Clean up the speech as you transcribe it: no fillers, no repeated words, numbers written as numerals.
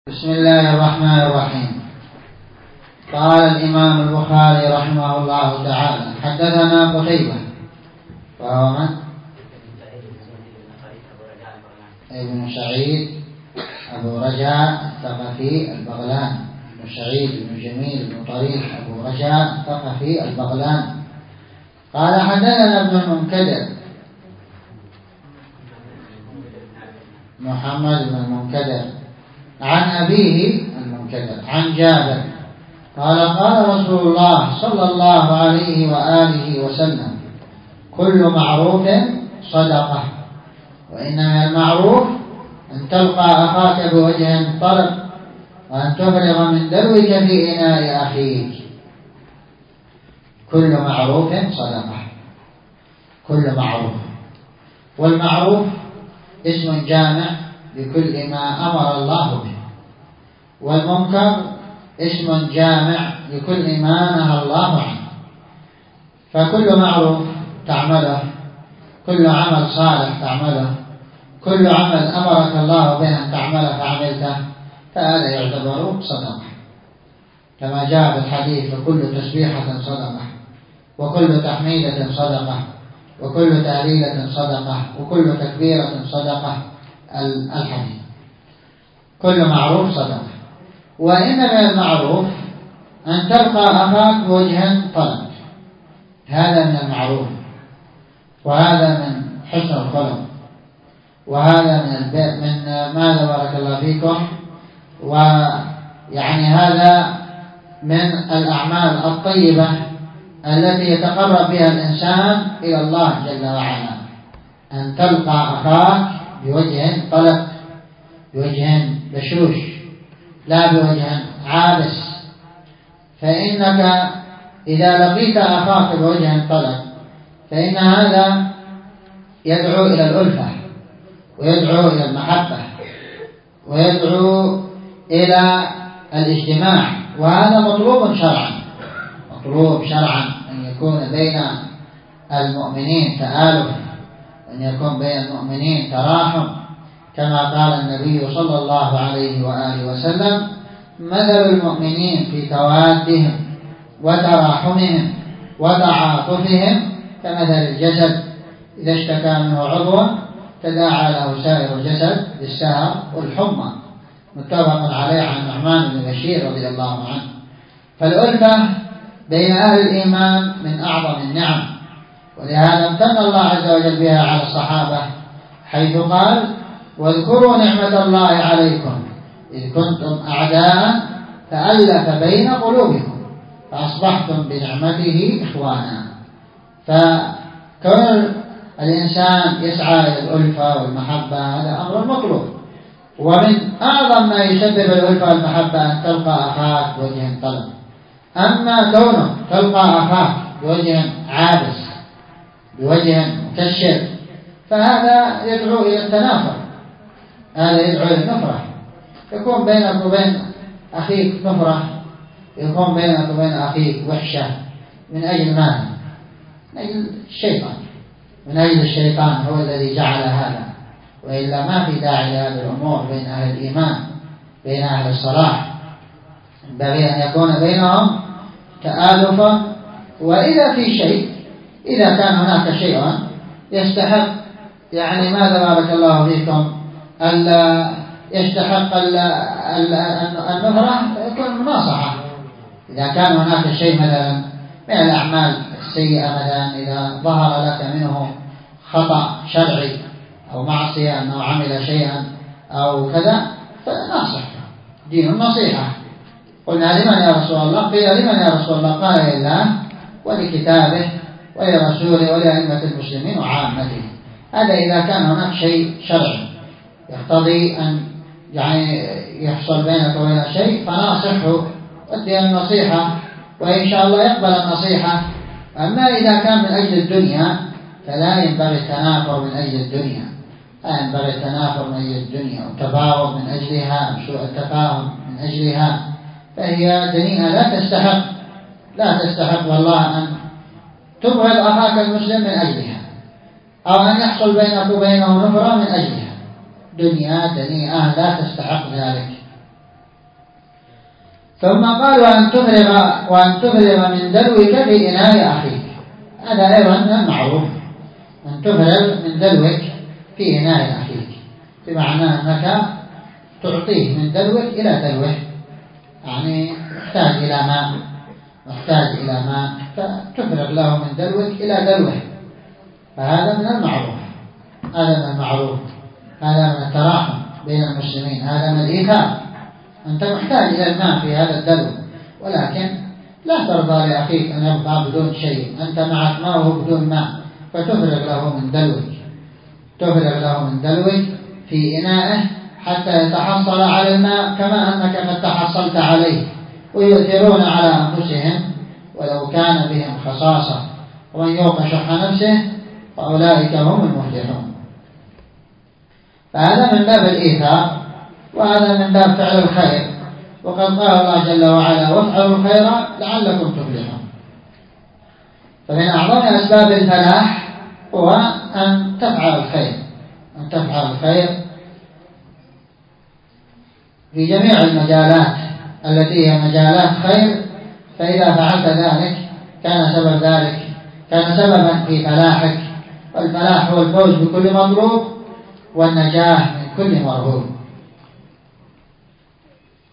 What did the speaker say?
بسم الله الرحمن الرحيم. قال الإمام البخاري رحمه الله تعالى: حدثنا قتيبة وهو من؟ ابن سعيد أبو رجاء الثقفي البغلاني، ابن سعيد بن جميل بن طريف أبو رجاء الثقفي البغلاني. قال: حدثنا ابن المنكدر محمد بن المنكدر عن أبيه المنكدر عن جابر قال: قال رسول الله صلى الله عليه وآله وسلم: كل معروف صدقة، وإن من المعروف أن تلقى أخاك بوجه طلق، وأن تفرغ من دلوك في إناء أخيك. كل معروف صدقة، كل معروف. والمعروف اسم جامع لكل ما أمر الله به، والمنكر اسم جامع لكل ما نهى الله عنه. فكل معروف تعمله، كل عمل صالح تعمله، كل عمل أمرك الله به أن تعمله فعملته، فهذا يعتبر صدقة، كما جاء في الحديث: وكل تسبيحة صدقة، وكل تحميدة صدقة، وكل تهليلة صدقة، وكل تكبيرة صدقة. الحديث كل معروف صدقة. وإن من المعروف أن تلقى أخاك بوجه طلق، هذا من المعروف، وهذا من حسن الخلق، وهذا من ماذا بارك الله فيكم، ويعني هذا من الأعمال الطيبة التي يتقرب بها الإنسان إلى الله جل وعلا. أن تلقى أخاك بوجه طلق، بوجه بشوش، لا بوجه عابس. فإنك إذا لقيت أخاك بوجه طلق فإن هذا يدعو إلى الألفة، ويدعو إلى المحبة، ويدعو إلى الاجتماع، وهذا مطلوب شرعا. مطلوب شرعا أن يكون بين المؤمنين تآلف، أن يكون بين المؤمنين تراحم، كما قال النبي صلى الله عليه وآله وسلم: مثل المؤمنين في توادهم وتراحمهم وتعاطفهم كمثل الجسد إذا اشتكى منه عضو تداعى له سائر الجسد بالسهر والحمى. متفق عليه عن النعمان بن بشير رضي الله عنه. فالألفة بين أهل الإيمان من أعظم النعم، ولهذا امتن الله عز وجل بها على الصحابة، حيث قال: واذكروا نعمة الله عليكم إذ كنتم أعداء فألف بين قلوبكم فأصبحتم بنعمته إخوانا. فكون الإنسان يسعى إلى الألفة والمحبة هذا أمر مطلوب. ومن أعظم ما يسبب الألفة والمحبة أن تلقى أخاك بوجه طلق. أما كونه تلقى أخاك بوجه عابس، بوجه مكشر، فهذا يدعو إلى التنافر، هذا يدعو إلى النفرة. يكون بينك وبين أخيك نفرة، يكون بينك وبين أخيك وحشة، من أجل ماذا؟ من أجل الشيطان. من أجل الشيطان هو الذي جعل هذا، وإلا ما في داعي لهذه الأمور بين أهل الإيمان، بين أهل الصلاح. ينبغي أن يكون بينهم تآلفا. وإذا في شيء، إذا كان هناك شيء يستحق يعني ماذا بارك الله فيكم ألا يستحق النفرة، يكون مناصحة. إذا كان هناك شيء مثلا من الأعمال السيئة، مثلا إذا ظهر لك منه خطأ شرعي أو معصية أنه عمل شيئا أو كذا، فناصح. دين النصيحة. قلنا: لمن يا رسول الله؟ قيل: لمن يا رسول الله؟ قال: لله ولكتابه ولرسوله ولأئمة المسلمين وعامته. هذا إذا كان هناك شيء شرعي يقتضي أن يعني يحصل بينك وبين شيء، فناصحه ودي النصيحة، وإن شاء الله يقبل النصيحة. أما إذا كان من أجل الدنيا فلا ينبغي التنافر من أجل الدنيا، لا ينبغي التنافر من أجل الدنيا والتفاوض من أجلها، وسوء التفاهم من أجلها، فهي دنيئة لا تستحق والله أن تبغض أخاك المسلم من أجلها، أو أن يحصل بينك وبينه نفرة من أجلها. دنيا دنيئة لا تستحق ذلك. ثم قال وأن تفرغ من دلوك في إناء أخيك. هذا أيضا من المعروف، أن تفرغ من دلوك في إناء أخيك، بمعنى أنك تعطيه من دلوك إلى دلوه، يعني محتاج إلى ماء فتفرغ له من دلوك إلى دلوه، فهذا من المعروف، هذا من التراحم بين المسلمين، هذا من الإيثار. أنت محتاج إلى الماء في هذا الدلو، ولكن لا ترضى لأخيك أن يبقى بدون شيء، أنت معك ماء وهو بدون ماء، فتفرغ له من دلوك في إنائه حتى يتحصل على الماء كما أنك قد تحصلت عليه. ويؤثرون على أنفسهم ولو كان بهم خصاصة ومن يوق شح نفسه فأولئك هم المفلحون. فهذا من باب الإيثار، وهذا من باب فعل الخير، وقد قال الله جل وعلا وافعلوا الخير لعلكم تفلحون. فمن أعظم أسباب الفلاح هو أن تفعل الخير في جميع المجالات التي هي مجالات خير، فإذا فعلت ذلك كان سببا في فلاحك، والفلاح هو الفوز بكل مطلوب والنجاح من كل مرهوب.